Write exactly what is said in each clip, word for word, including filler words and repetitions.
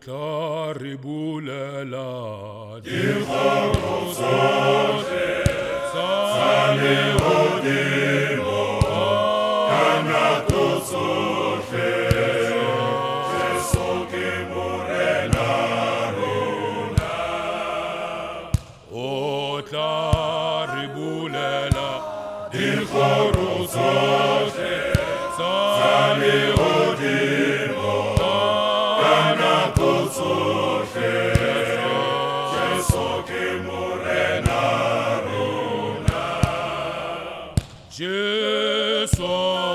tla re bulela dikgoro tsa lehodimo ka nako tsohle. Jesu ke morena rona. o tla re bulela Dikgoro tsohle tsa lehodimo ka nako tsohle. Jesu ke morena rona. Jesu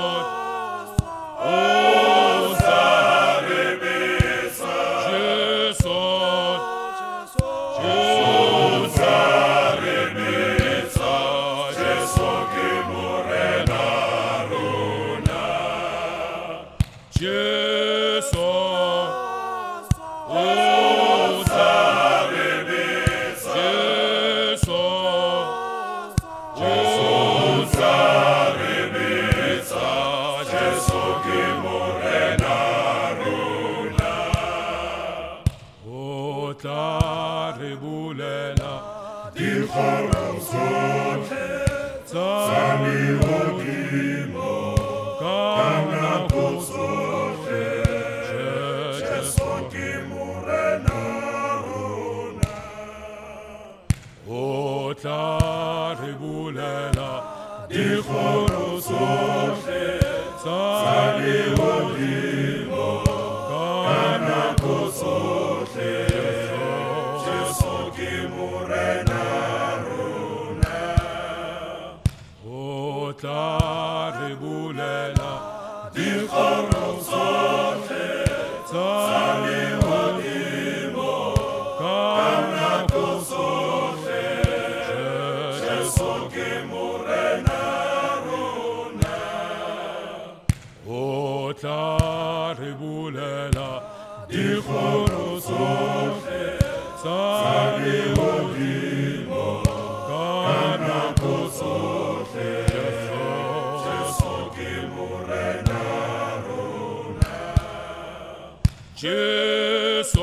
O sa re betsa, Jesu o sa re betsa. Jesu ke morena rona. Jesu O sa re betsa, Jesu o sa re betsa. Jesu ke morena rona. o tla re bulela Dikgoro tsohle tsa lehodimo ka nako tsohle. Jesu ke morena rona. o tla re bulela Dikgoro tsohle tsa lehodimo ka nako tsohle. Jesu ke morena rona. o tla re bulela Dikgoro tsohle tsa lehodimo ka nako tsohle. Jesu ke morena rona. o tla re bulela Dikgoro tsohle tsa lehodimo ka nako tsohle. Jesu ke morena rona. Jesu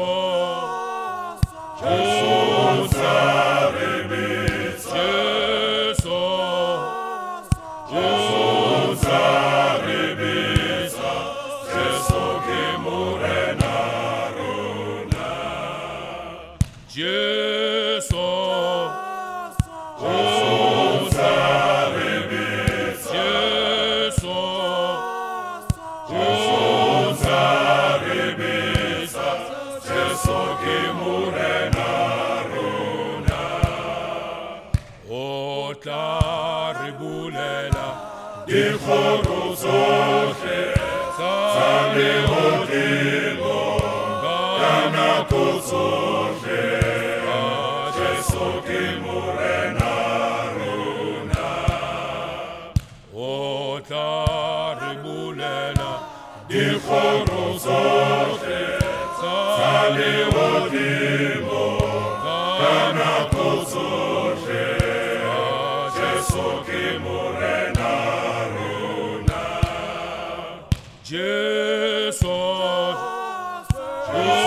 O sa re betsa, Jesu o sa re betsa. Jesu ke morena rona. Jesu O sa re betsa, Jesu o sa re betsa. Jesu ke morena rona. o tla re bulela Dikgoro tsohle tsa lehodimo ka nako tsohle. Jesu ke morena rona. o tla re bulela Dikgoro tsohle tsa lehodimo ka nako tsohle. Jesu ke morena rona. Jesu O